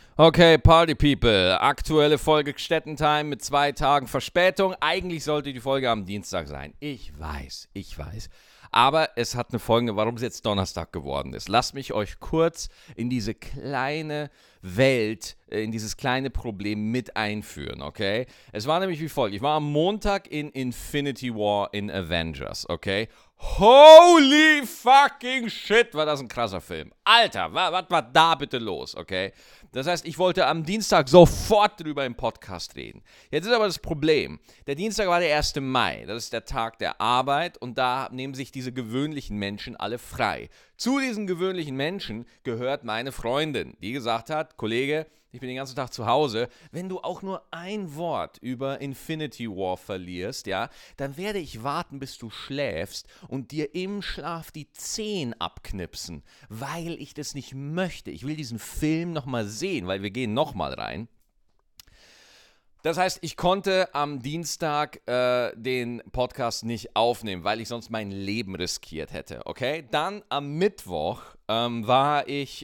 Okay, Party People. Aktuelle Folge Gstettentime mit 2 Tagen Verspätung. Eigentlich sollte die Folge am Dienstag sein. Ich weiß. Aber es hat eine folgende, warum es jetzt Donnerstag geworden ist. Lasst mich euch kurz in diese kleine Welt, in dieses kleine Problem mit einführen, okay? Es war nämlich wie folgt. Ich war am Montag in Infinity War in Avengers, okay? Holy fucking shit, war das ein krasser Film. Alter, was war da bitte los, okay? Das heißt, ich wollte am Dienstag sofort drüber im Podcast reden. Jetzt ist aber das Problem, der Dienstag war der 1. Mai, das ist der Tag der Arbeit und da nehmen sich diese gewöhnlichen Menschen alle frei. Zu diesen gewöhnlichen Menschen gehört meine Freundin, die gesagt hat, Kollege, ich bin den ganzen Tag zu Hause, wenn du auch nur ein Wort über Infinity War verlierst, ja, dann werde ich warten, bis du schläfst und dir im Schlaf die Zehen abknipsen, weil ich das nicht möchte. Ich will diesen Film nochmal sehen, weil wir gehen nochmal rein. Das heißt, ich konnte am Dienstag den Podcast nicht aufnehmen, weil ich sonst mein Leben riskiert hätte, okay? Dann am Mittwoch war ich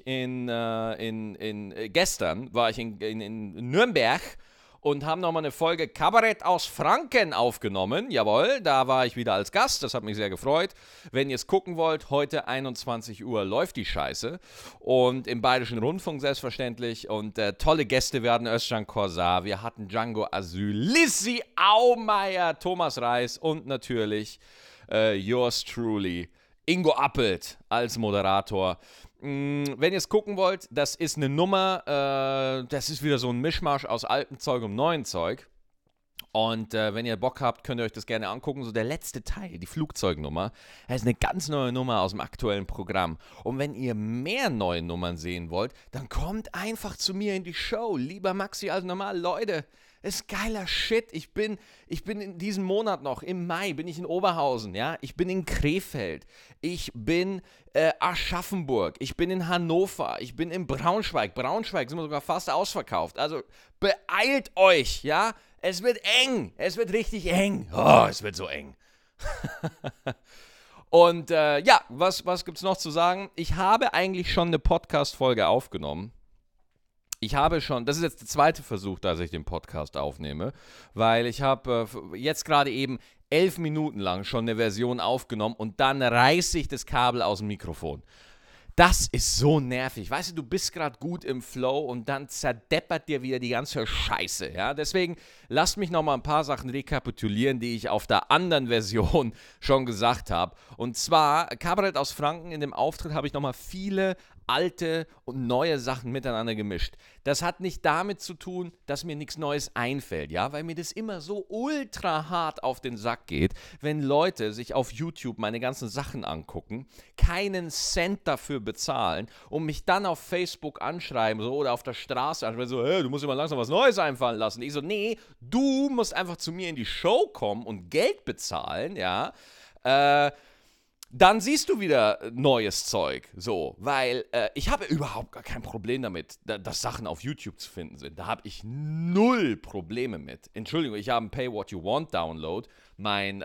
gestern war ich in Nürnberg und haben nochmal eine Folge Kabarett aus Franken aufgenommen. Jawohl, da war ich wieder als Gast, das hat mich sehr gefreut. Wenn ihr es gucken wollt, heute 21 Uhr läuft die Scheiße. Und im Bayerischen Rundfunk selbstverständlich. Und tolle Gäste werden Özcan Korsar, wir hatten Django Asyl, Lissi Aumeier, Thomas Reis und natürlich yours truly, Ingo Appelt als Moderator. Wenn ihr es gucken wollt, das ist eine Nummer, das ist wieder so ein Mischmasch aus altem Zeug und neuem Zeug. Und wenn ihr Bock habt, könnt ihr euch das gerne angucken. So der letzte Teil, die Flugzeugnummer, das ist eine ganz neue Nummer aus dem aktuellen Programm. Und wenn ihr mehr neue Nummern sehen wollt, dann kommt einfach zu mir in die Show. Lieber Maxi als normal. Leute, ist geiler Shit. Ich bin in diesem Monat noch, im Mai, bin ich in Oberhausen, ja. Ich bin in Krefeld. Ich bin Aschaffenburg. Ich bin in Hannover. Ich bin in Braunschweig. Braunschweig sind wir sogar fast ausverkauft. Also beeilt euch, ja. Es wird eng. Es wird richtig eng. Oh, es wird so eng. Und ja, was gibt's noch zu sagen? Ich habe eigentlich schon eine Podcast-Folge aufgenommen. Das ist jetzt der zweite Versuch, dass ich den Podcast aufnehme, weil ich habe jetzt gerade eben 11 Minuten lang schon eine Version aufgenommen und dann reiße ich das Kabel aus dem Mikrofon. Das ist so nervig. Weißt du, du bist gerade gut im Flow und dann zerdeppert dir wieder die ganze Scheiße. Ja? Deswegen lasst mich nochmal ein paar Sachen rekapitulieren, die ich auf der anderen Version schon gesagt habe. Und zwar, Kabarett aus Franken, in dem Auftritt habe ich nochmal viele alte und neue Sachen miteinander gemischt. Das hat nicht damit zu tun, dass mir nichts Neues einfällt, ja, weil mir das immer so ultra hart auf den Sack geht, wenn Leute sich auf YouTube meine ganzen Sachen angucken, keinen Cent dafür bezahlen und mich dann auf Facebook anschreiben so, oder auf der Straße anschreiben, so, hey, du musst dir mal langsam was Neues einfallen lassen. Ich so, nee, du musst einfach zu mir in die Show kommen und Geld bezahlen, ja, dann siehst du wieder neues Zeug, so, weil ich habe überhaupt gar kein Problem damit, dass Sachen auf YouTube zu finden sind. Da habe ich null Probleme mit. Entschuldigung, ich habe einen Pay What You Want Download, mein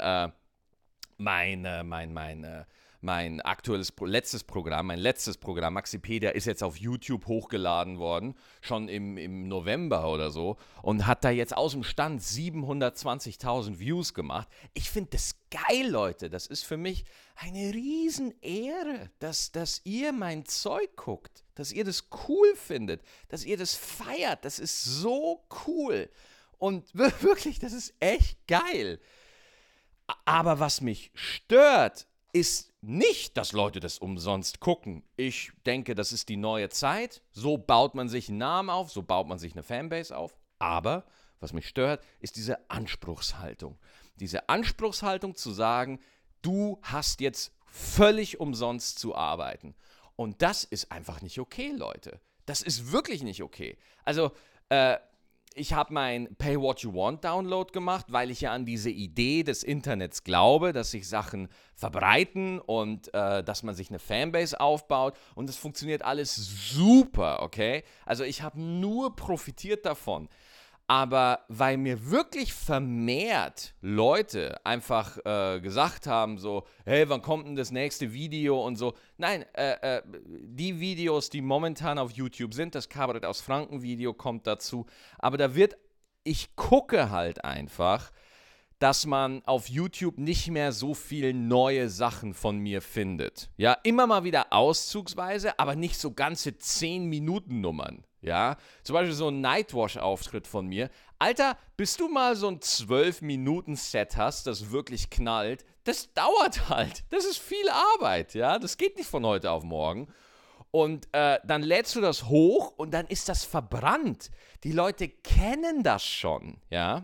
letztes Programm, Maxipedia, ist jetzt auf YouTube hochgeladen worden, schon im November oder so, und hat da jetzt aus dem Stand 720.000 Views gemacht. Ich finde das geil, Leute. Das ist für mich eine Riesenehre, dass ihr mein Zeug guckt, dass ihr das cool findet, dass ihr das feiert. Das ist so cool. Und wirklich, das ist echt geil. Aber was mich stört, ist nicht, dass Leute das umsonst gucken. Ich denke, das ist die neue Zeit. So baut man sich einen Namen auf, so baut man sich eine Fanbase auf. Aber was mich stört, ist diese Anspruchshaltung. Diese Anspruchshaltung zu sagen, du hast jetzt völlig umsonst zu arbeiten. Und das ist einfach nicht okay, Leute. Das ist wirklich nicht okay. Also, ich habe mein Pay What You Want Download gemacht, weil ich ja an diese Idee des Internets glaube, dass sich Sachen verbreiten und dass man sich eine Fanbase aufbaut, und das funktioniert alles super, okay? Also ich habe nur profitiert davon. Aber weil mir wirklich vermehrt Leute einfach gesagt haben, so, hey, wann kommt denn das nächste Video und so. Nein, die Videos, die momentan auf YouTube sind, das Kabarett aus Franken Video kommt dazu. Aber ich gucke halt einfach, dass man auf YouTube nicht mehr so viel neue Sachen von mir findet. Ja, immer mal wieder auszugsweise, aber nicht so ganze 10-Minuten-Nummern. Ja, zum Beispiel so ein Nightwash-Auftritt von mir. Alter, bis du mal so ein 12-Minuten-Set hast, das wirklich knallt, das dauert halt. Das ist viel Arbeit, ja. Das geht nicht von heute auf morgen. Und dann lädst du das hoch und dann ist das verbrannt. Die Leute kennen das schon, ja.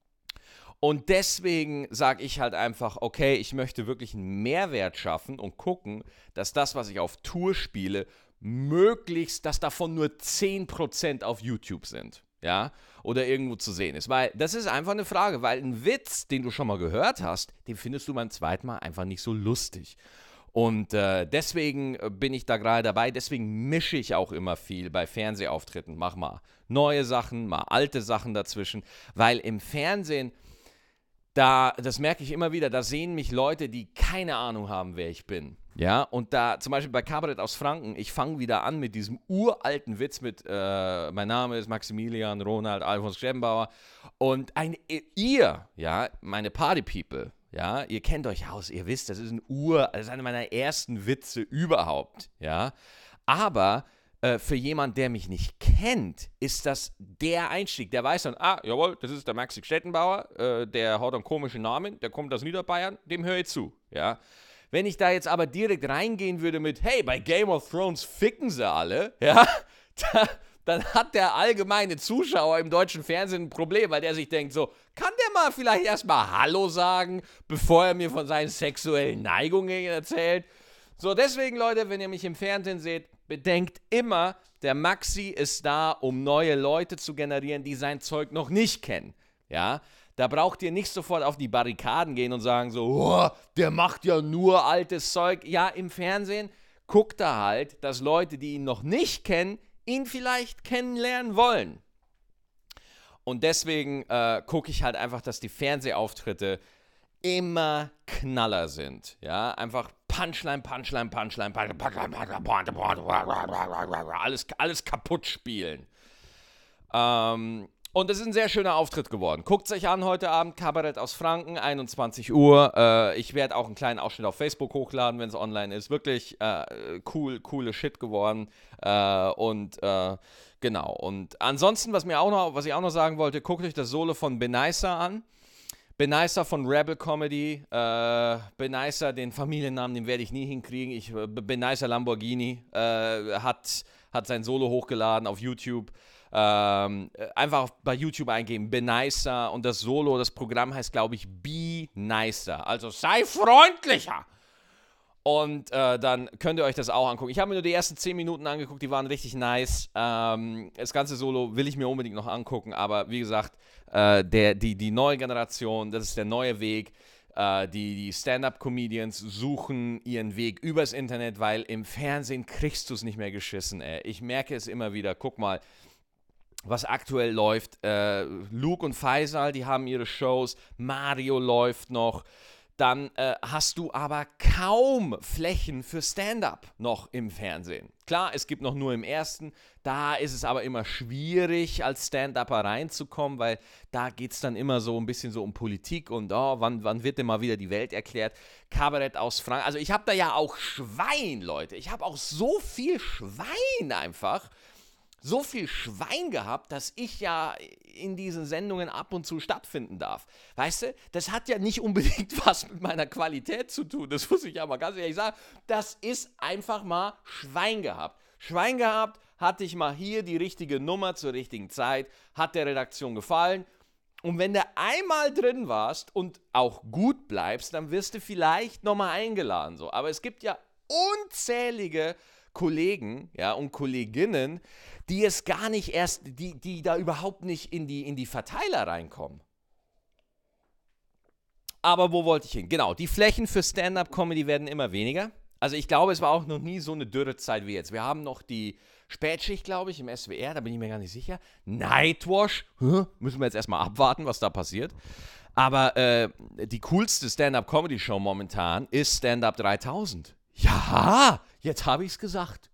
Und deswegen sage ich halt einfach, okay, ich möchte wirklich einen Mehrwert schaffen und gucken, dass das, was ich auf Tour spiele, möglichst, dass davon nur 10% auf YouTube sind, ja, oder irgendwo zu sehen ist. Weil das ist einfach eine Frage, weil ein Witz, den du schon mal gehört hast, den findest du beim zweiten Mal einfach nicht so lustig. Und deswegen bin ich da gerade dabei, deswegen mische ich auch immer viel bei Fernsehauftritten. Mach mal neue Sachen, mal alte Sachen dazwischen, weil im Fernsehen, das merke ich immer wieder, da sehen mich Leute, die keine Ahnung haben, wer ich bin. Ja, und da zum Beispiel bei Kabarett aus Franken, ich fange wieder an mit diesem uralten Witz mit, mein Name ist Maximilian Ronald Alfons Stemmbauer und ihr, ja, meine Party-People, ja, ihr kennt euch aus, ihr wisst, das ist einer meiner ersten Witze überhaupt, ja, aber für jemand, der mich nicht kennt, ist das der Einstieg. Der weiß dann, jawohl, das ist der Maxi Stettenbauer, der hat einen komischen Namen, der kommt aus Niederbayern, dem höre ich zu, ja. Wenn ich da jetzt aber direkt reingehen würde mit, hey, bei Game of Thrones ficken sie alle, ja, dann hat der allgemeine Zuschauer im deutschen Fernsehen ein Problem, weil der sich denkt so, kann der mal vielleicht erstmal Hallo sagen, bevor er mir von seinen sexuellen Neigungen erzählt? So, deswegen, Leute, wenn ihr mich im Fernsehen seht, bedenkt immer, der Maxi ist da, um neue Leute zu generieren, die sein Zeug noch nicht kennen. Ja, da braucht ihr nicht sofort auf die Barrikaden gehen und sagen so, oh, der macht ja nur altes Zeug. Ja, im Fernsehen guckt er halt, dass Leute, die ihn noch nicht kennen, ihn vielleicht kennenlernen wollen. Und deswegen gucke ich halt einfach, dass die Fernsehauftritte immer Knaller sind. Ja, einfach Punchline, Punchline, Punchline, Punchline, alles kaputt spielen. Und es ist ein sehr schöner Auftritt geworden. Guckt es euch an heute Abend, Kabarett aus Franken, 21 Uhr. Ich werde auch einen kleinen Ausschnitt auf Facebook hochladen, wenn es online ist. Wirklich coole Shit geworden. Genau. Und ansonsten, was ich auch noch sagen wollte, guckt euch das Solo von Benaisa an. Benaisa von Rebel Comedy. Benaisa, den Familiennamen, den werde ich nie hinkriegen. Benaisa Lamborghini hat sein Solo hochgeladen auf YouTube. Einfach bei YouTube eingeben, Benaisa, und das Solo, das Programm heißt, glaube ich, Be Nicer. Also sei freundlicher. Und dann könnt ihr euch das auch angucken. Ich habe mir nur die ersten 10 Minuten angeguckt, die waren richtig nice. Das ganze Solo will ich mir unbedingt noch angucken, aber wie gesagt, die neue Generation, das ist der neue Weg. Die Stand-Up-Comedians suchen ihren Weg übers Internet, weil im Fernsehen kriegst du es nicht mehr geschissen, ey. Ich merke es immer wieder. Guck mal, was aktuell läuft. Luke und Faisal, die haben ihre Shows. Mario läuft noch. Dann hast du aber kaum Flächen für Stand-Up noch im Fernsehen. Klar, es gibt noch nur im ersten. Da ist es aber immer schwierig, als Stand-Upper reinzukommen, weil da geht es dann immer so ein bisschen so um Politik und wann wird denn mal wieder die Welt erklärt? Kabarett aus Frankreich. Also ich habe da ja auch Schwein, Leute. Ich habe auch so viel Schwein einfach. So viel Schwein gehabt, dass ich ja in diesen Sendungen ab und zu stattfinden darf. Weißt du, das hat ja nicht unbedingt was mit meiner Qualität zu tun, das muss ich aber ganz ehrlich sagen. Das ist einfach mal Schwein gehabt. Schwein gehabt, hatte ich mal hier die richtige Nummer zur richtigen Zeit, hat der Redaktion gefallen. Und wenn du einmal drin warst und auch gut bleibst, dann wirst du vielleicht nochmal eingeladen. So. Aber es gibt ja unzählige Kollegen, ja, und Kolleginnen, die es gar nicht erst, die da überhaupt nicht in die Verteiler reinkommen. Aber wo wollte ich hin? Genau, die Flächen für Stand-Up-Comedy werden immer weniger. Also ich glaube, es war auch noch nie so eine Dürrezeit wie jetzt. Wir haben noch die Spätschicht, glaube ich, im SWR, da bin ich mir gar nicht sicher. Nightwash, müssen wir jetzt erstmal abwarten, was da passiert. Aber die coolste Stand-Up-Comedy-Show momentan ist Stand-Up 3000. Ja, jetzt habe ich es gesagt.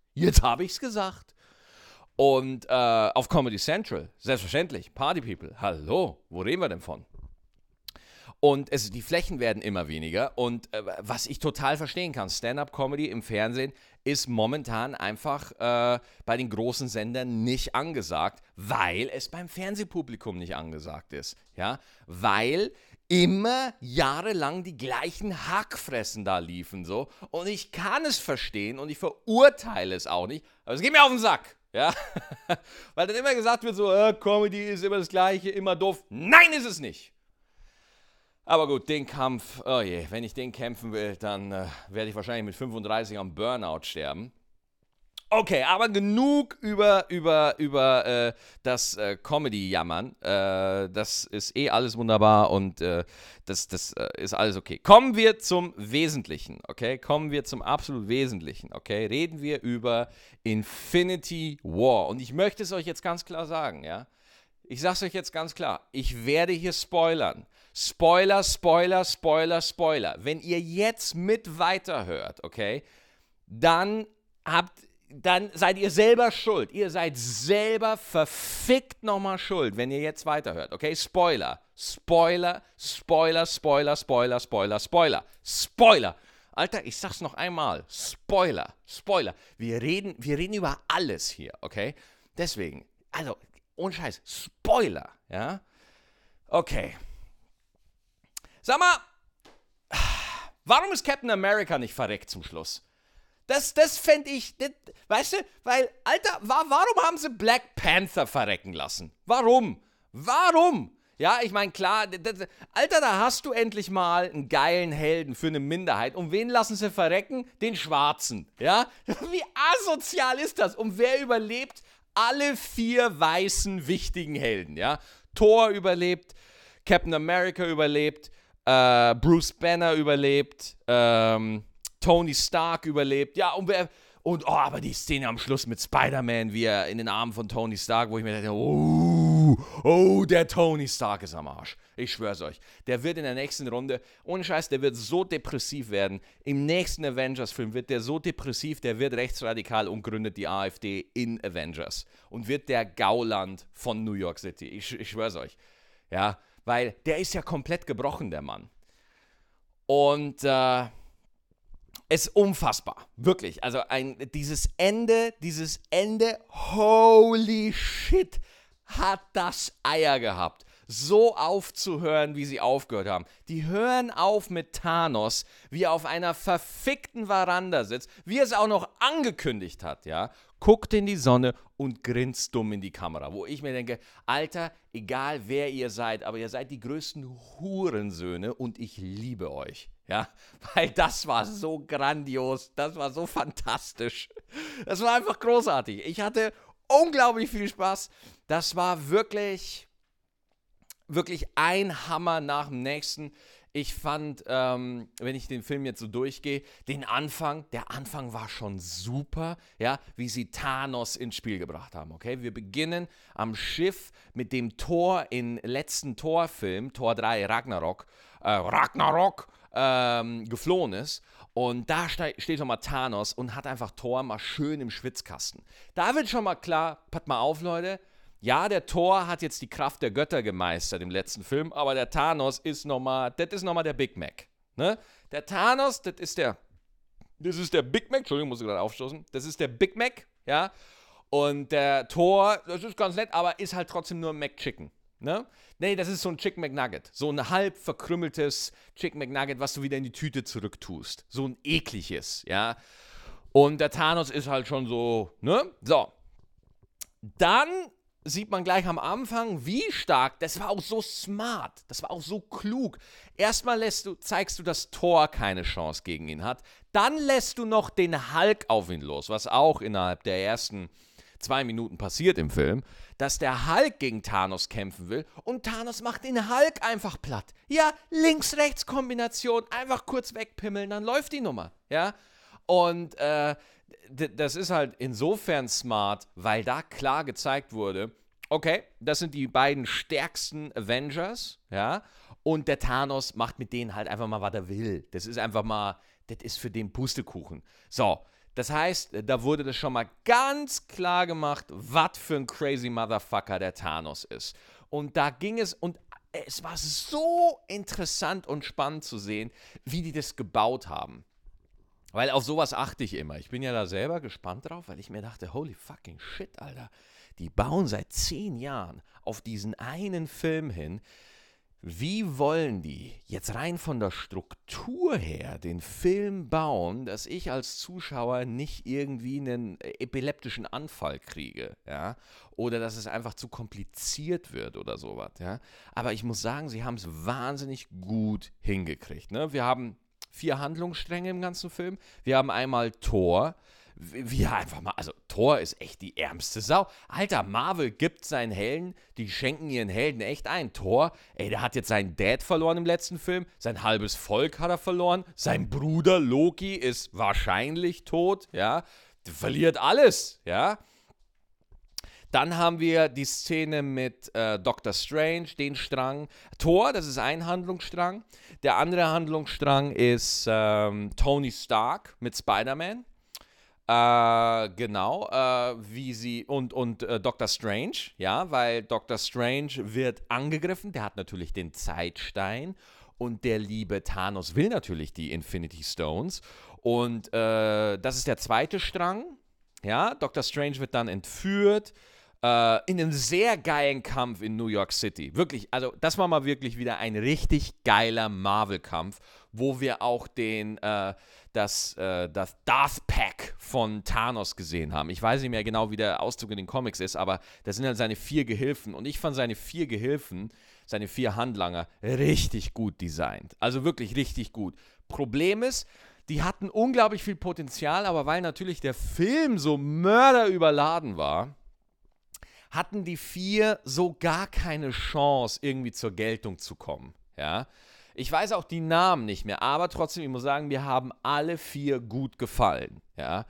Und auf Comedy Central, selbstverständlich, Party People, hallo, wo reden wir denn von? Und die Flächen werden immer weniger. Und was ich total verstehen kann, Stand-Up-Comedy im Fernsehen ist momentan einfach bei den großen Sendern nicht angesagt, weil es beim Fernsehpublikum nicht angesagt ist. Ja? Weil immer jahrelang die gleichen Hackfressen da liefen. So. Und ich kann es verstehen und ich verurteile es auch nicht, aber es geht mir auf den Sack. Ja? Weil dann immer gesagt wird, so, Comedy ist immer das Gleiche, immer doof. Nein, ist es nicht. Aber gut, den Kampf, oh je, wenn ich den kämpfen will, dann werde ich wahrscheinlich mit 35 am Burnout sterben. Okay, aber genug über das Comedy-Jammern. Das ist alles wunderbar und das ist alles okay. Kommen wir zum Wesentlichen, okay? Kommen wir zum absolut Wesentlichen, okay? Reden wir über Infinity War. Und ich möchte es euch jetzt ganz klar sagen, ja? Ich sag's euch jetzt ganz klar. Ich werde hier spoilern. Spoiler. Wenn ihr jetzt mit weiterhört, okay, dann seid ihr selber schuld. Ihr seid selber verfickt nochmal schuld, wenn ihr jetzt weiterhört, okay? Spoiler. Alter, ich sag's noch einmal. Spoiler. Wir reden über alles hier, okay? Deswegen, also, ohne Scheiß, Spoiler, ja? Okay. Sag mal, warum ist Captain America nicht verreckt zum Schluss? Das fände ich, weißt du, weil, Alter, warum haben sie Black Panther verrecken lassen? Warum? Ja, ich meine, klar, Alter, da hast du endlich mal einen geilen Helden für eine Minderheit. Und wen lassen sie verrecken? Den Schwarzen, ja? Wie asozial ist das? Und wer überlebt alle 4 weißen wichtigen Helden, ja? Thor überlebt, Captain America überlebt, Bruce Banner überlebt, Tony Stark überlebt, ja, aber die Szene am Schluss mit Spider-Man, wie er in den Armen von Tony Stark, wo ich mir dachte, der Tony Stark ist am Arsch. Ich schwör's euch. Der wird in der nächsten Runde, ohne Scheiß, der wird so depressiv werden. Im nächsten Avengers-Film wird der so depressiv, der wird rechtsradikal und gründet die AfD in Avengers. Und wird der Gauland von New York City. Ich schwör's euch. Ja, weil der ist ja komplett gebrochen, der Mann. Und es ist unfassbar. Wirklich. Also dieses Ende, holy shit, hat das Eier gehabt, so aufzuhören, wie sie aufgehört haben. Die hören auf mit Thanos, wie er auf einer verfickten Veranda sitzt, wie er es auch noch angekündigt hat, ja, guckt in die Sonne und grinst dumm in die Kamera, wo ich mir denke, Alter, egal wer ihr seid, aber ihr seid die größten Hurensöhne und ich liebe euch, ja, weil das war so grandios, das war so fantastisch, das war einfach großartig. Ich hatte unglaublich viel Spaß, das war wirklich ein Hammer nach dem nächsten. Ich fand, wenn ich den Film jetzt so durchgehe, der Anfang war schon super, ja, wie sie Thanos ins Spiel gebracht haben, okay? Wir beginnen am Schiff mit dem Thor im letzten Thor-Film, Thor 3 Ragnarok, geflohen ist. Und da steht schon mal Thanos und hat einfach Thor mal schön im Schwitzkasten. Da wird schon mal klar, pass mal auf, Leute, ja, der Thor hat jetzt die Kraft der Götter gemeistert im letzten Film, aber der Thanos ist nochmal der Big Mac. Ne? Der Thanos, das ist der Big Mac, Entschuldigung, muss ich gerade aufstoßen, das ist der Big Mac, ja, und der Thor, das ist ganz nett, aber ist halt trotzdem nur ein McChicken, ne? Nee, das ist so ein Chicken McNugget, so ein halb verkrümmeltes Chicken McNugget, was du wieder in die Tüte zurücktust, so ein ekliges, ja, und der Thanos ist halt schon so, ne, so, dann sieht man gleich am Anfang, wie stark, das war auch so smart, das war auch so klug. Erstmal zeigst du, dass Thor keine Chance gegen ihn hat. Dann lässt du noch den Hulk auf ihn los, was auch innerhalb der ersten 2 Minuten passiert im Film, dass der Hulk gegen Thanos kämpfen will und Thanos macht den Hulk einfach platt. Ja, Links-Rechts-Kombination, einfach kurz wegpimmeln, dann läuft die Nummer, ja. Und das ist halt insofern smart, weil da klar gezeigt wurde, okay, das sind die beiden stärksten Avengers, ja, und der Thanos macht mit denen halt einfach mal, was er will. Das ist einfach mal, das ist für den Pustekuchen. So, das heißt, da wurde das schon mal ganz klar gemacht, was für ein crazy Motherfucker der Thanos ist. Und da ging es, und es war so interessant und spannend zu sehen, wie die das gebaut haben. Weil auf sowas achte ich immer. Ich bin ja da selber gespannt drauf, weil ich mir dachte, holy fucking shit, Alter. Die bauen seit 10 Jahren auf diesen einen Film hin. Wie wollen die jetzt rein von der Struktur her den Film bauen, dass ich als Zuschauer nicht irgendwie einen epileptischen Anfall kriege, ja? Oder dass es einfach zu kompliziert wird oder sowas, ja? Aber ich muss sagen, sie haben es wahnsinnig gut hingekriegt, ne? Wir haben 4 Handlungsstränge im ganzen Film. Wir haben einmal Thor. Ja, einfach mal, also Thor ist echt die ärmste Sau. Alter, Marvel gibt seinen Helden, die schenken ihren Helden echt ein. Thor, ey, der hat jetzt seinen Dad verloren im letzten Film, sein halbes Volk hat er verloren, sein Bruder Loki ist wahrscheinlich tot, ja, der verliert alles, ja. Dann haben wir die Szene mit Doctor Strange, den Strang. Thor, das ist ein Handlungsstrang. Der andere Handlungsstrang ist Tony Stark mit Spider-Man. Genau, wie sie und Doctor Strange, ja, weil Doctor Strange wird angegriffen, der hat natürlich den Zeitstein und der liebe Thanos will natürlich die Infinity Stones und das ist der zweite Strang, ja, Doctor Strange wird dann entführt, in einem sehr geilen Kampf in New York City. Wirklich, also das war mal wirklich wieder ein richtig geiler Marvel-Kampf, wo wir auch das Darth Pack von Thanos gesehen haben. Ich weiß nicht mehr genau, wie der Ausdruck in den Comics ist, aber das sind halt seine 4 Gehilfen. Und ich fand seine 4 Gehilfen, seine 4 Handlanger, richtig gut designt. Also wirklich richtig gut. Problem ist, die hatten unglaublich viel Potenzial, aber weil natürlich der Film so mörderüberladen war, hatten die 4 so gar keine Chance, irgendwie zur Geltung zu kommen. Ja? Ich weiß auch die Namen nicht mehr, aber trotzdem, ich muss sagen, mir haben alle 4 gut gefallen. Ja?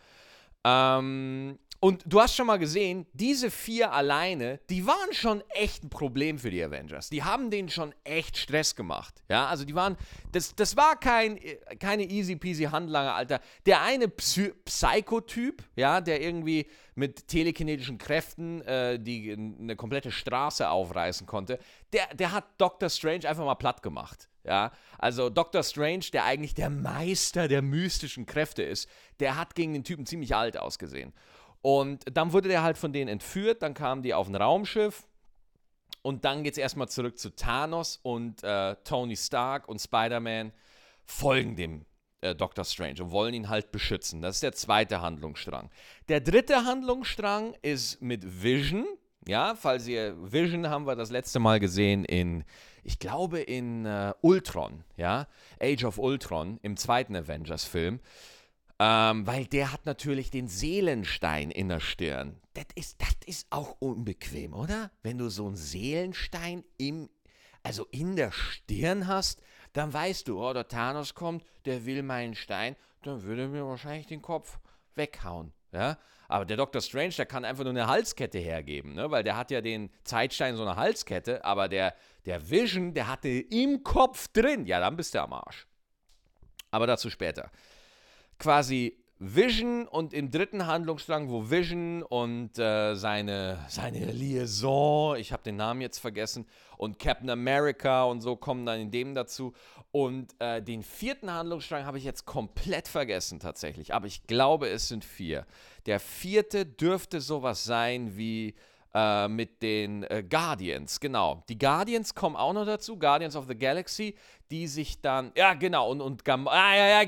Und du hast schon mal gesehen, diese 4 alleine, die waren schon echt ein Problem für die Avengers. Die haben denen schon echt Stress gemacht. Ja, also die waren, das war keine easy peasy Handlanger, Alter. Der eine Psychotyp, ja, der irgendwie mit telekinetischen Kräften eine komplette Straße aufreißen konnte, der hat Doctor Strange einfach mal platt gemacht. Ja, also Doctor Strange, der eigentlich der Meister der mystischen Kräfte ist, der hat gegen den Typen ziemlich alt ausgesehen. Und dann wurde der halt von denen entführt, dann kamen die auf ein Raumschiff und dann geht es erstmal zurück zu Thanos und Tony Stark und Spider-Man folgen dem Doctor Strange und wollen ihn halt beschützen. Das ist der zweite Handlungsstrang. Der dritte Handlungsstrang ist mit Vision. Ja, falls ihr Vision haben wir das letzte Mal gesehen ich glaube in Ultron, ja, Age of Ultron, im zweiten Avengers-Film. Weil der hat natürlich den Seelenstein in der Stirn. Das ist auch unbequem, oder? Wenn du so einen Seelenstein in der Stirn hast, dann weißt du, oh, der Thanos kommt, der will meinen Stein, dann würde er mir wahrscheinlich den Kopf weghauen. Ja? Aber der Doctor Strange, der kann einfach nur eine Halskette hergeben, ne? Weil der hat ja den Zeitstein so eine Halskette, aber der Vision, der hatte im Kopf drin. Ja, dann bist du am Arsch. Aber dazu später. Quasi Vision und im dritten Handlungsstrang, wo Vision und seine Liaison, ich habe den Namen jetzt vergessen, und Captain America und so kommen dann in dem dazu. Und den vierten Handlungsstrang habe ich jetzt komplett vergessen tatsächlich, aber ich glaube, es sind 4. Der vierte dürfte sowas sein wie mit den Guardians, genau. Die Guardians kommen auch noch dazu, Guardians of the Galaxy, die sich dann, ja genau, und Gamora,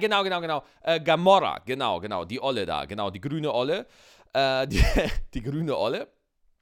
genau, die Olle da, genau, die grüne Olle, die grüne Olle,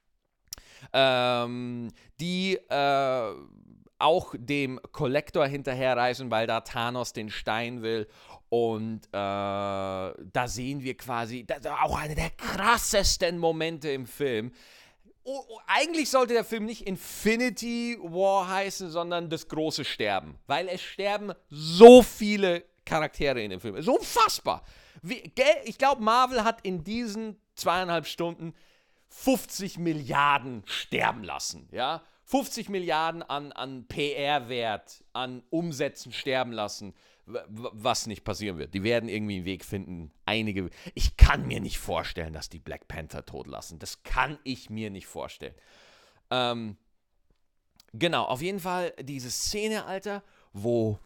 die auch dem Collector hinterherreisen, weil da Thanos den Stein will. Und da sehen wir quasi, das ist auch einer der krassesten Momente im Film. Eigentlich sollte der Film nicht Infinity War heißen, sondern das große Sterben. Weil es sterben so viele Charaktere in dem Film. Es ist unfassbar. Ich glaube, Marvel hat in diesen 2,5 Stunden 50 Milliarden sterben lassen, ja? 50 Milliarden an PR-Wert, an Umsätzen sterben lassen, was nicht passieren wird. Die werden irgendwie einen Weg finden. Ich kann mir nicht vorstellen, dass die Black Panther tot lassen. Das kann ich mir nicht vorstellen. Genau, auf jeden Fall diese Szene, Alter, wo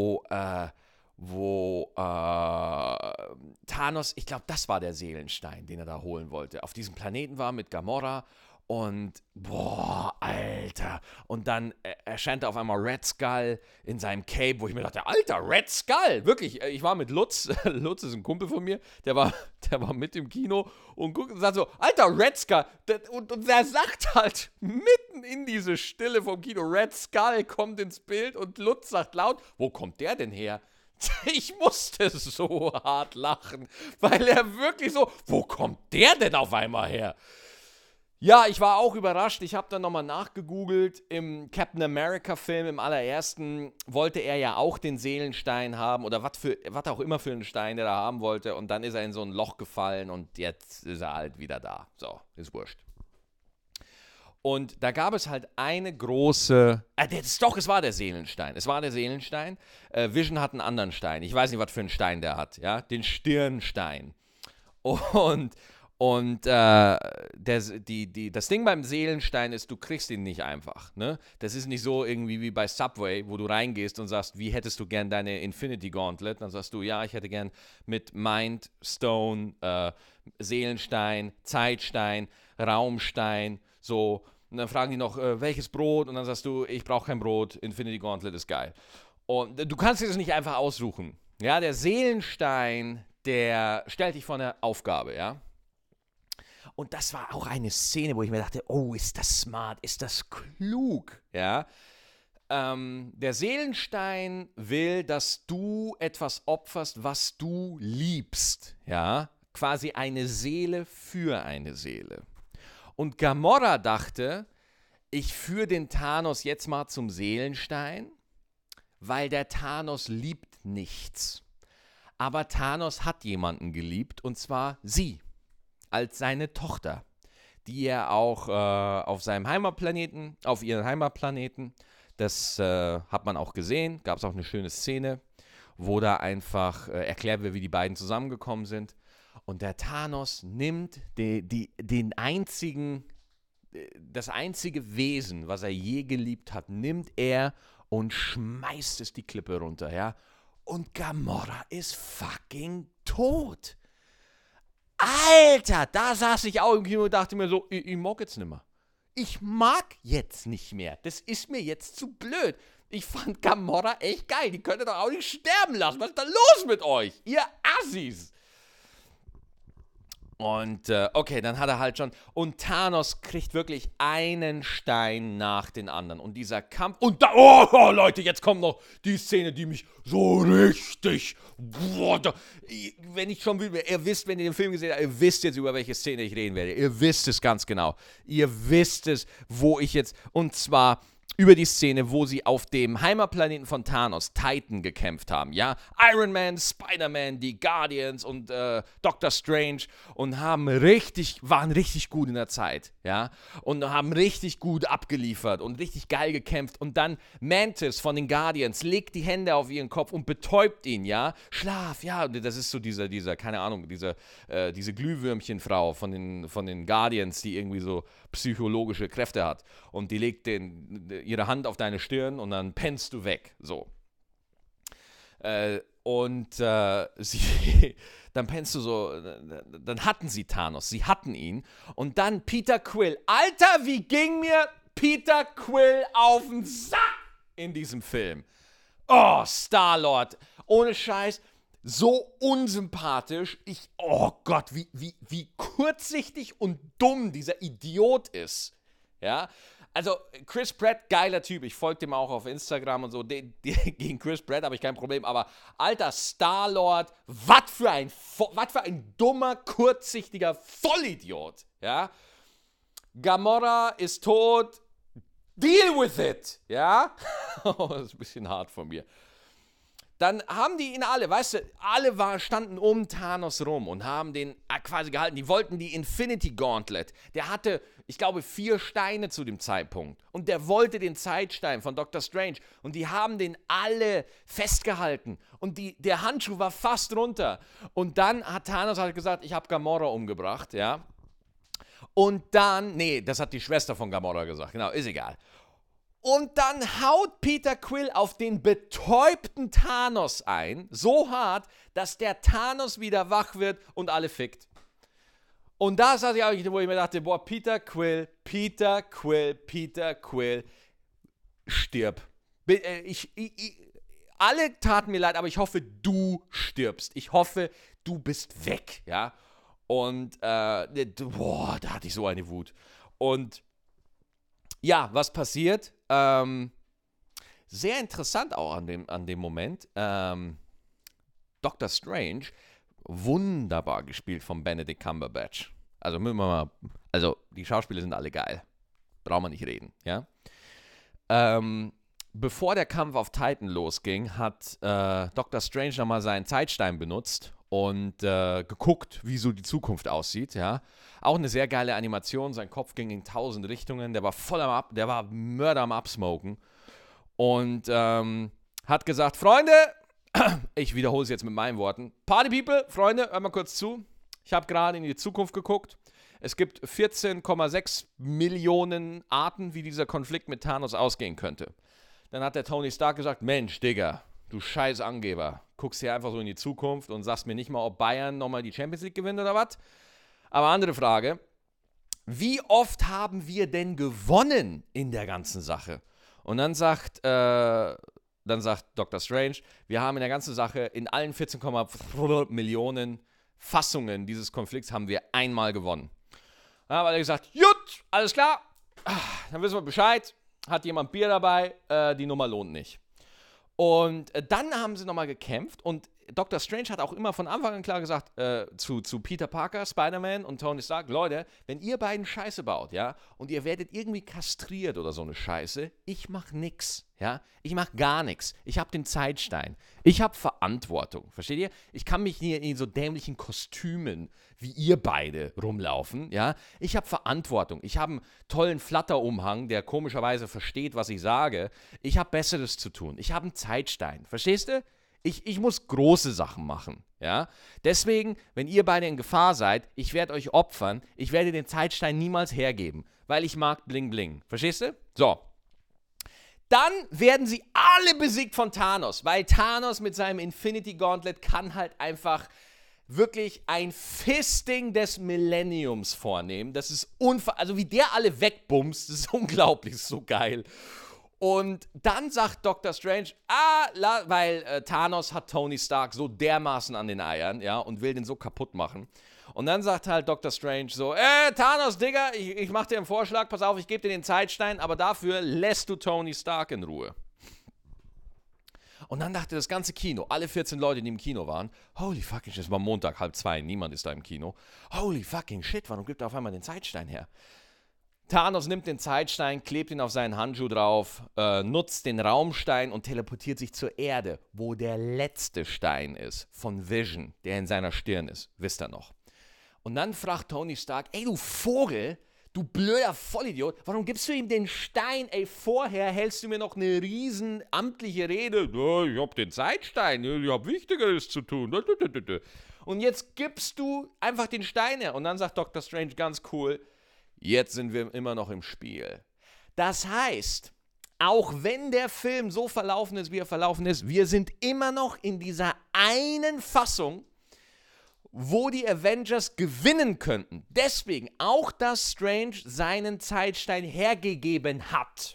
Thanos, ich glaube, das war der Seelenstein, den er da holen wollte, auf diesem Planeten war mit Gamora und, boah, Alter, und dann erscheint auf einmal Red Skull in seinem Cape, wo ich mir dachte, Alter, Red Skull, wirklich, ich war mit Lutz, Lutz ist ein Kumpel von mir, der war mit im Kino und guckt und sagt so, Alter, Red Skull, und der sagt halt mitten in diese Stille vom Kino, Red Skull kommt ins Bild und Lutz sagt laut, wo kommt der denn her? Ich musste so hart lachen, weil er wirklich so, wo kommt der denn auf einmal her? Ja, ich war auch überrascht. Ich habe dann nochmal nachgegoogelt. Im Captain America-Film, im allerersten, wollte er ja auch den Seelenstein haben oder was auch immer für einen Stein der da haben wollte. Und dann ist er in so ein Loch gefallen und jetzt ist er halt wieder da. So, ist wurscht. Und da gab es halt eine große. Es war der Seelenstein. Es war der Seelenstein. Vision hat einen anderen Stein. Ich weiß nicht, was für einen Stein der hat. Ja, den Stirnstein. Und das Ding beim Seelenstein ist, du kriegst ihn nicht einfach. Ne? Das ist nicht so irgendwie wie bei Subway, wo du reingehst und sagst, wie hättest du gern deine Infinity Gauntlet? Dann sagst du, ja, ich hätte gern mit Mind Stone, Seelenstein, Zeitstein, Raumstein, so. Und dann fragen die noch, welches Brot? Und dann sagst du, ich brauche kein Brot, Infinity Gauntlet ist geil. Und du kannst dir das nicht einfach aussuchen. Ja, der Seelenstein, der stellt dich vor eine Aufgabe, ja. Und das war auch eine Szene, wo ich mir dachte, oh, ist das smart, ist das klug, ja. Der Seelenstein will, dass du etwas opferst, was du liebst, ja. Quasi eine Seele für eine Seele. Und Gamora dachte, ich führe den Thanos jetzt mal zum Seelenstein, weil der Thanos liebt nichts. Aber Thanos hat jemanden geliebt, und zwar sie, als seine Tochter, die er auch auf ihren Heimatplaneten, das hat man auch gesehen, gab es auch eine schöne Szene, wo da einfach erklärt wird, wie die beiden zusammengekommen sind. Und der Thanos nimmt das einzige Wesen, was er je geliebt hat, nimmt er und schmeißt es die Klippe runter, ja. Und Gamora ist fucking tot. Alter, da saß ich auch im Kino und dachte mir so, ich mag jetzt nicht mehr. Ich mag jetzt nicht mehr. Das ist mir jetzt zu blöd. Ich fand Gamora echt geil. Die könnt ihr doch auch nicht sterben lassen. Was ist da los mit euch? Ihr Assis. Und okay, dann hat er halt schon. Und Thanos kriegt wirklich einen Stein nach den anderen. Und dieser Kampf. Und da. Oh, Leute, jetzt kommt noch die Szene, die mich so richtig. Boah, wenn ich schon will, ihr wisst, wenn ihr den Film gesehen habt, ihr wisst jetzt, über welche Szene ich reden werde. Ihr wisst es ganz genau. Ihr wisst es, wo ich jetzt. Und zwar über die Szene, wo sie auf dem Heimatplaneten von Thanos, Titan, gekämpft haben, ja? Iron Man, Spider-Man, die Guardians und Doctor Strange und waren richtig gut in der Zeit, ja? Und haben richtig gut abgeliefert und richtig geil gekämpft. Und dann Mantis von den Guardians legt die Hände auf ihren Kopf und betäubt ihn, ja? Schlaf, ja, das ist so dieser, keine Ahnung, diese Glühwürmchenfrau von den Guardians, die irgendwie so psychologische Kräfte hat. Und die legt ihre Hand auf deine Stirn und dann pennst du weg. So. Dann pennst du so, dann hatten sie Thanos, sie hatten ihn. Und dann Peter Quill. Alter, wie ging mir Peter Quill auf den Sack in diesem Film? Oh, Star-Lord. Ohne Scheiß. So unsympathisch. Oh Gott, wie kurzsichtig und dumm dieser Idiot ist. Ja, also Chris Pratt, geiler Typ. Ich folge dem auch auf Instagram und so. Gegen Chris Pratt habe ich kein Problem. Aber alter Star-Lord, was für ein dummer, kurzsichtiger Vollidiot. Ja, Gamora ist tot. Deal with it. Ja, das ist ein bisschen hart von mir. Dann haben die ihn alle, weißt du, standen um Thanos rum und haben den quasi gehalten. Die wollten die Infinity Gauntlet. Der hatte, ich glaube, 4 Steine zu dem Zeitpunkt. Und der wollte den Zeitstein von Dr. Strange. Und die haben den alle festgehalten. Und der Handschuh war fast runter. Und dann hat Thanos halt gesagt, ich habe Gamora umgebracht, ja. Und dann, nee, das hat die Schwester von Gamora gesagt, genau, ist egal. Und dann haut Peter Quill auf den betäubten Thanos ein, so hart, dass der Thanos wieder wach wird und alle fickt. Und da saß ich auch, wo ich mir dachte, boah, Peter Quill, stirb. Alle taten mir leid, aber ich hoffe, du stirbst. Ich hoffe, du bist weg, ja. Und, da hatte ich so eine Wut. Und ja, was passiert? Sehr interessant auch an dem Moment. Dr. Strange, wunderbar gespielt von Benedict Cumberbatch. Also die Schauspieler sind alle geil. Braucht man nicht reden, ja. Bevor der Kampf auf Titan losging, hat Dr. Strange nochmal seinen Zeitstein benutzt und geguckt, wie so die Zukunft aussieht, ja. Auch eine sehr geile Animation, sein Kopf ging in 1000 Richtungen, der war Mörder am Absmoken und hat gesagt, Freunde, ich wiederhole es jetzt mit meinen Worten, Party People, Freunde, hört mal kurz zu, ich habe gerade in die Zukunft geguckt, es gibt 14,6 Millionen Arten, wie dieser Konflikt mit Thanos ausgehen könnte. Dann hat der Tony Stark gesagt, Mensch, Digga, du scheiß Angeber, guckst hier einfach so in die Zukunft und sagst mir nicht mal, ob Bayern nochmal die Champions League gewinnt oder was. Aber andere Frage, wie oft haben wir denn gewonnen in der ganzen Sache? Und dann sagt Dr. Strange, wir haben in der ganzen Sache, in allen 14,5 Millionen Fassungen dieses Konflikts haben wir einmal gewonnen. Da hat er gesagt, gut, alles klar, dann wissen wir Bescheid, hat jemand Bier dabei, die Nummer lohnt nicht. Und dann haben sie nochmal gekämpft und Dr. Strange hat auch immer von Anfang an klar gesagt zu Peter Parker, Spider-Man und Tony Stark, Leute, wenn ihr beiden Scheiße baut, ja, und ihr werdet irgendwie kastriert oder so eine Scheiße, ich mach nix, ja, ich mach gar nichts. Ich hab den Zeitstein. Ich hab Verantwortung, versteht ihr? Ich kann mich hier in so dämlichen Kostümen wie ihr beide rumlaufen, ja. Ich hab Verantwortung. Ich hab einen tollen Flatterumhang, der komischerweise versteht, was ich sage. Ich hab Besseres zu tun. Ich hab einen Zeitstein, verstehst du? Ich muss große Sachen machen, ja. Deswegen, wenn ihr beide in Gefahr seid, ich werde euch opfern, ich werde den Zeitstein niemals hergeben, weil ich mag Bling Bling. Verstehst du? So. Dann werden sie alle besiegt von Thanos, weil Thanos mit seinem Infinity Gauntlet kann halt einfach wirklich ein Fisting des Millenniums vornehmen. Das ist also wie der alle wegbumst, das ist unglaublich, das ist so geil. Und dann sagt Dr. Strange, weil Thanos hat Tony Stark so dermaßen an den Eiern, ja, und will den so kaputt machen. Und dann sagt halt Dr. Strange so, Thanos, Digga, ich mach dir einen Vorschlag, pass auf, ich gebe dir den Zeitstein, aber dafür lässt du Tony Stark in Ruhe. Und dann dachte das ganze Kino, alle 14 Leute, die im Kino waren, holy fucking shit, es war Montag, 1:30, niemand ist da im Kino. Holy fucking shit, warum gibt er auf einmal den Zeitstein her? Thanos nimmt den Zeitstein, klebt ihn auf seinen Handschuh drauf, nutzt den Raumstein und teleportiert sich zur Erde, wo der letzte Stein ist von Vision, der in seiner Stirn ist. Wisst ihr noch? Und dann fragt Tony Stark, ey du Vogel, du blöder Vollidiot, warum gibst du ihm den Stein? Ey, vorher hältst du mir noch eine riesen amtliche Rede. Ich hab den Zeitstein, ich hab Wichtigeres zu tun. Und jetzt gibst du einfach den Stein her. Und dann sagt Dr. Strange ganz cool, jetzt sind wir immer noch im Spiel. Das heißt, auch wenn der Film so verlaufen ist, wie er verlaufen ist, wir sind immer noch in dieser einen Fassung, wo die Avengers gewinnen könnten. Deswegen auch, dass Strange seinen Zeitstein hergegeben hat,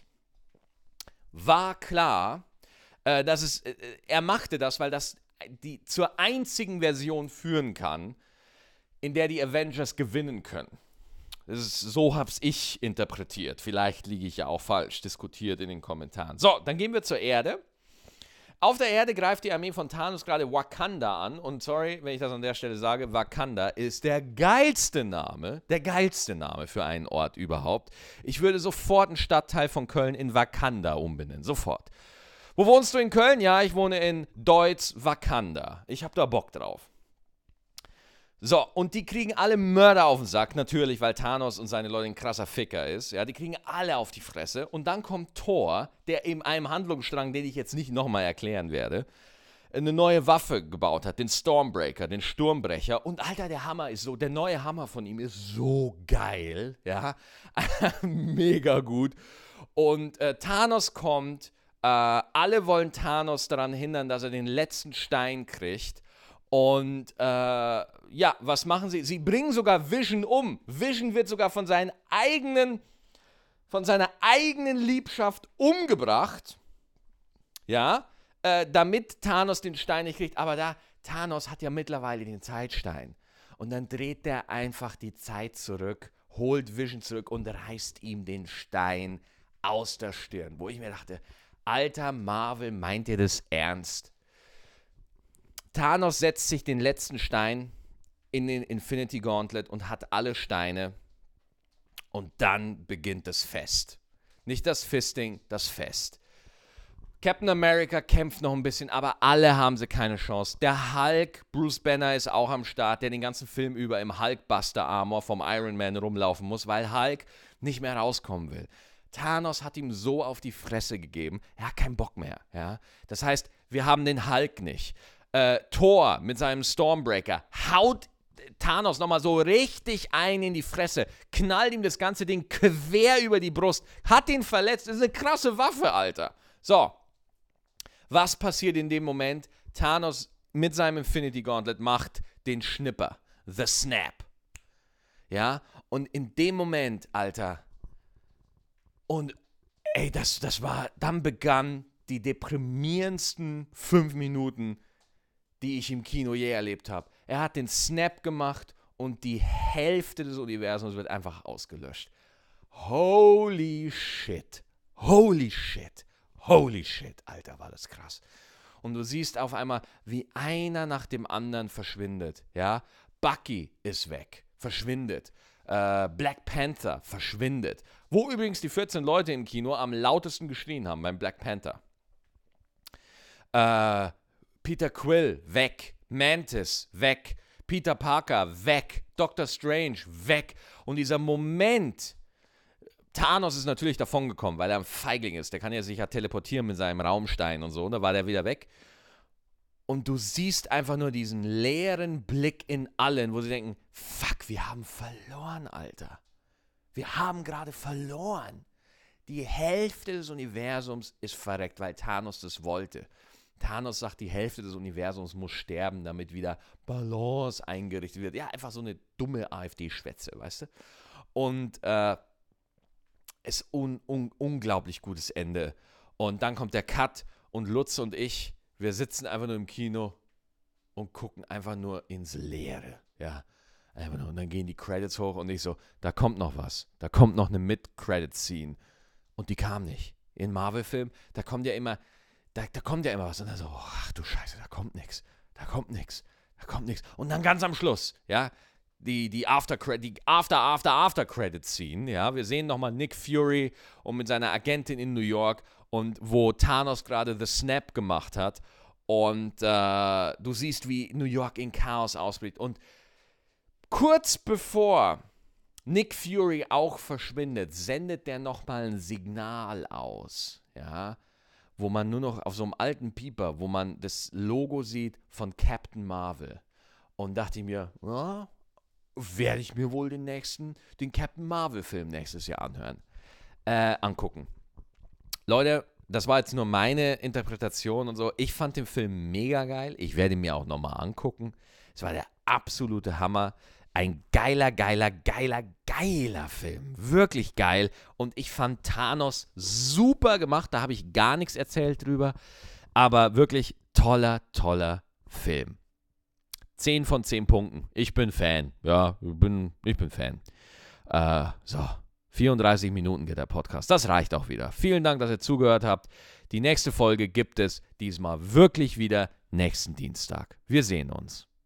war klar, dass er machte das, weil das zur einzigen Version führen kann, in der die Avengers gewinnen können. So hab's ich interpretiert. Vielleicht liege ich ja auch falsch. Diskutiert in den Kommentaren. So, dann gehen wir zur Erde. Auf der Erde greift die Armee von Thanos gerade Wakanda an. Und sorry, wenn ich das an der Stelle sage, Wakanda ist der geilste Name für einen Ort überhaupt. Ich würde sofort einen Stadtteil von Köln in Wakanda umbenennen. Sofort. Wo wohnst du in Köln? Ja, ich wohne in Deutz Wakanda. Ich hab da Bock drauf. So, und die kriegen alle Mörder auf den Sack, natürlich, weil Thanos und seine Leute ein krasser Ficker ist. Ja, die kriegen alle auf die Fresse. Und dann kommt Thor, der in einem Handlungsstrang, den ich jetzt nicht nochmal erklären werde, eine neue Waffe gebaut hat, den Stormbreaker, den Sturmbrecher. Und Alter, der Hammer ist so, der neue Hammer von ihm ist so geil, ja, mega gut. Und Thanos kommt, alle wollen Thanos daran hindern, dass er den letzten Stein kriegt. Und ja, was machen sie? Sie bringen sogar Vision um. Vision wird sogar von seiner eigenen Liebschaft umgebracht, ja, damit Thanos den Stein nicht kriegt. Aber Thanos hat ja mittlerweile den Zeitstein. Und dann dreht der einfach die Zeit zurück, holt Vision zurück und reißt ihm den Stein aus der Stirn. Wo ich mir dachte, alter Marvel, meint ihr das ernst? Thanos setzt sich den letzten Stein in den Infinity Gauntlet und hat alle Steine. Und dann beginnt das Fest. Nicht das Fisting, das Fest. Captain America kämpft noch ein bisschen, aber alle haben sie keine Chance. Der Hulk, Bruce Banner ist auch am Start, der den ganzen Film über im Hulkbuster-Armor vom Iron Man rumlaufen muss, weil Hulk nicht mehr rauskommen will. Thanos hat ihm so auf die Fresse gegeben, er hat keinen Bock mehr. Ja? Das heißt, wir haben den Hulk nicht. Thor mit seinem Stormbreaker haut Thanos nochmal so richtig ein in die Fresse, knallt ihm das ganze Ding quer über die Brust, hat ihn verletzt, das ist eine krasse Waffe, Alter. So, was passiert in dem Moment? Thanos mit seinem Infinity Gauntlet macht den Schnipper, the Snap. Ja, und in dem Moment, Alter, und ey, dann begann die deprimierendsten 5 Minuten, die ich im Kino je erlebt habe. Er hat den Snap gemacht und die Hälfte des Universums wird einfach ausgelöscht. Holy shit. Holy shit. Holy shit. Alter, war das krass. Und du siehst auf einmal, wie einer nach dem anderen verschwindet. Ja? Bucky ist weg. Verschwindet. Black Panther verschwindet. Wo übrigens die 14 Leute im Kino am lautesten geschrien haben beim Black Panther. Peter Quill, weg. Mantis, weg. Peter Parker, weg. Doctor Strange, weg. Und dieser Moment, Thanos ist natürlich davongekommen, weil er ein Feigling ist. Der kann ja sich ja teleportieren mit seinem Raumstein und so. Und da war der wieder weg. Und du siehst einfach nur diesen leeren Blick in allen, wo sie denken, fuck, wir haben verloren, Alter. Wir haben gerade verloren. Die Hälfte des Universums ist verreckt, weil Thanos das wollte. Thanos sagt, die Hälfte des Universums muss sterben, damit wieder Balance eingerichtet wird. Ja, einfach so eine dumme AfD-Schwätze, weißt du? Und ist unglaublich gutes Ende. Und dann kommt der Cut und Lutz und ich, wir sitzen einfach nur im Kino und gucken einfach nur ins Leere. Ja, einfach nur. Und dann gehen die Credits hoch und ich so, da kommt noch was. Da kommt noch eine Mid-Credit-Scene. Und die kam nicht. In Marvel-Filmen, da kommt ja immer was. Und dann so, ach du Scheiße, da kommt nichts. Und dann ganz am Schluss, ja, die After-Credit-Scene, ja, wir sehen nochmal Nick Fury und mit seiner Agentin in New York und wo Thanos gerade The Snap gemacht hat und du siehst, wie New York in Chaos ausbricht und kurz bevor Nick Fury auch verschwindet, sendet der nochmal ein Signal aus, ja, wo man nur noch auf so einem alten Pieper, wo man das Logo sieht von Captain Marvel. Und dachte ich mir, ja, werde ich mir wohl den Captain Marvel-Film nächstes Jahr angucken. Leute, das war jetzt nur meine Interpretation und so. Ich fand den Film mega geil. Ich werde ihn mir auch nochmal angucken. Es war der absolute Hammer. Ein geiler Film. Wirklich geil. Und ich fand Thanos super gemacht. Da habe ich gar nichts erzählt drüber. Aber wirklich toller Film. 10 von 10 Punkten. Ich bin Fan. Ja, ich bin Fan. So, 34 Minuten geht der Podcast. Das reicht auch wieder. Vielen Dank, dass ihr zugehört habt. Die nächste Folge gibt es diesmal wirklich wieder nächsten Dienstag. Wir sehen uns.